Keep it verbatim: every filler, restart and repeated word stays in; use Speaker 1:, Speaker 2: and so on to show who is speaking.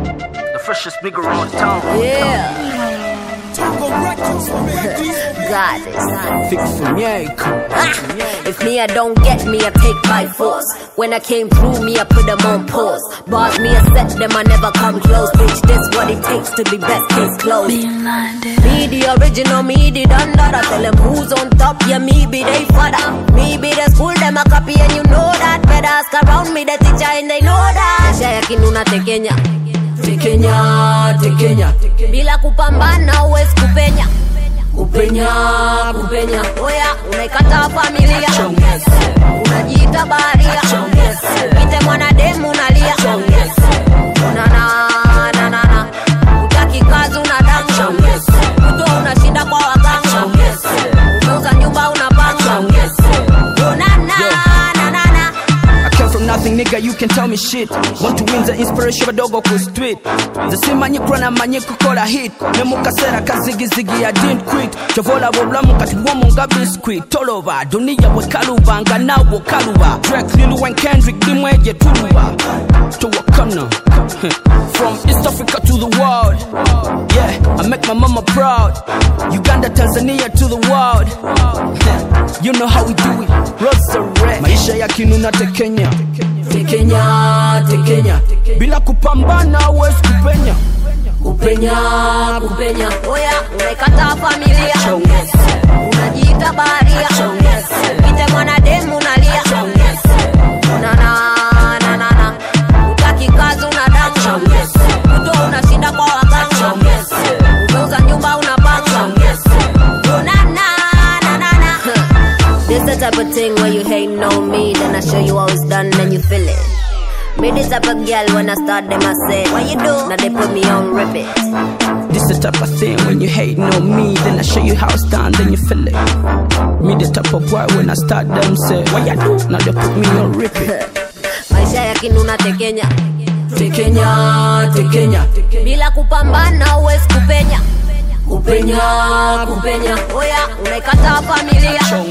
Speaker 1: The freshest nigga on town.
Speaker 2: Yeah. Got it.
Speaker 3: Fix
Speaker 2: Ah, if me I don't get me, I take by force. When I came through me, I put them on pause. Bars me, I set them, I never come close. Bitch, this what it takes to be best case closed. Me the original, me the under. I tell them who's on top, yeah, me be they father. Me be the school, them a copy and you know that. Better ask around me, the teacher and they know that. Shaya kinuna tekenya, tekenya, tekenya. Bila kupambana uwezi kupenya. Kupenya, kupenya. Oya, unaikata familia. Unajiita baharia. Pite mwanademu unalia. Unana, na, na, na. Utaki kazi unadamu. Kuto unashinda kwa waganga. Umeuza nyumba unapanga. Unana, na, na, na.
Speaker 3: I came from nothing, nigga, you can tell me shit. Want to win the inspiration badogo ku street. Zasima nyikrona manye kukola hit. Nemuka sera kazigi zigi I didn't quit. Chovola wobla mukati womo nga biscuit. Tolova, dunia wekaluba nga na wokaluba. Drake, Lil Wayne, Kendrick, dimweje tuluba. To Wakana. From East Africa to the world. Yeah, I make my mama proud. Uganda, Tanzania to the world. You know how we do it. Roads are red. Maisha ya kinuna tekenya.
Speaker 2: Tekenya, tekenya.
Speaker 3: Bila kupambana uwezi kupenya.
Speaker 2: Kupenya, kupenya. Oya, unaikata familia. Unajiita baharia. Pite mwanademu unalia. Unana, na, na, na. Utaki kazi unadamu. Kuto unashinda kwa waganga. Umeuza nyumba unapanga. Unana, na, na, na. This the type of thing where you hating on me, then I show you how it's done, then you feel it. Me this type of girl when I start them I say, what you do? Now they put me on repeat.
Speaker 3: This the type of thing when you hating on me, then I show you how it's done, then you feel it. Me the type of boy when I start them say, what you do? Now they put me on repeat.
Speaker 2: Maisha ya kinuna tekenya.
Speaker 3: Tekenya, tekenya.
Speaker 2: Bila kupambana uwezi kupenya. Kupenya, kupenya. Oya, unaikata familia.